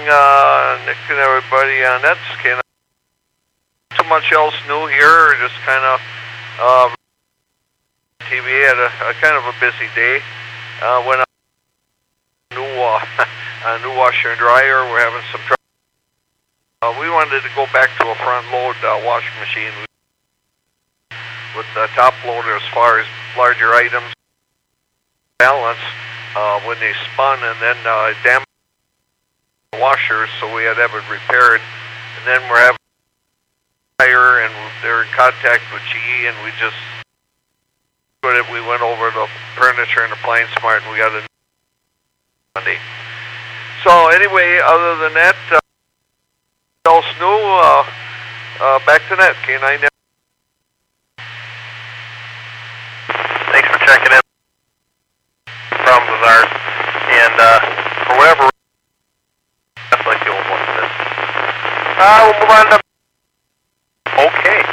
Nick and everybody. That's kind of too much else new here. Just kind of TV had a kind of a busy day. Went out a new washer and dryer. We're having some trouble. We wanted to go back to a front load washing machine with the top loader as far as larger items balance when they spun, and then damaged the washers, so we had to have it repaired. And then we're having a fire, and they're in contact with GE, and we went over the furniture and appliance mart, and we got a new Monday. So anyway, other than that, else new, back to that, K9. Thanks for checking in. Problems with ours, and for whatever reason, that's like the old one. We'll move on to. Okay.